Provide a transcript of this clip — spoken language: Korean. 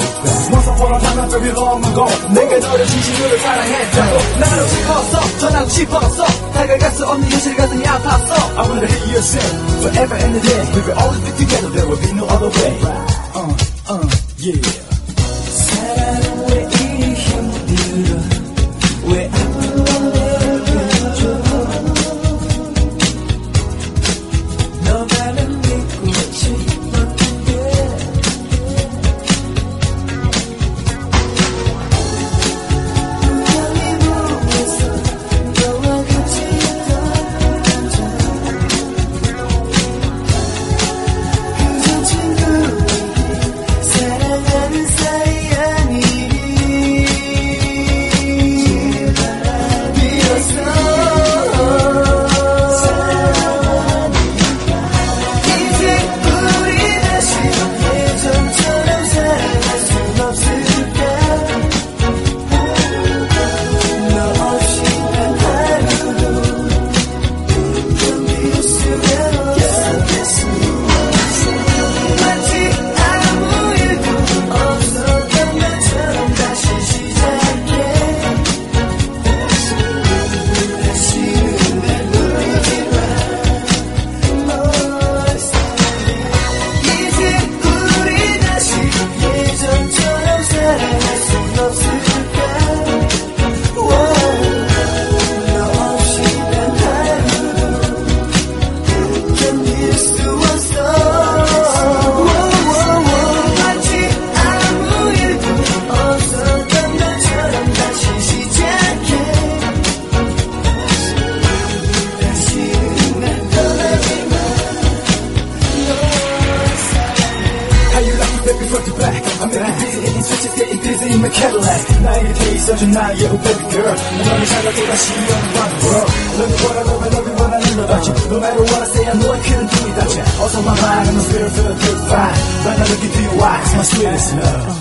Once upon a time very long ago 내가 너를 진심으로 사랑했다고 나도 싶었어 전하고 싶었어 다가갈 수 없는 현실 가슴이 아팠어 I wanna hear you sing forever and a day We will always be together there will be no other way yeah 사랑은 왜 이리 힘들어 왜 아무도 내려줘 너만은 믿고 싶었던 게 분명히 보면서 너와 같이 있던 남자 그저 친구이기 사랑하는 사이 아니니 제발 비로소 in my Cadillac 나에게 있어준 나의 oh baby girl 너를 찾아 또다시 around the world Love you what I love, I love you what I love about you No matter what I say I know I couldn't do without you Also my mind and my spirit feel the good vibe When I look into your eyes my sweetest love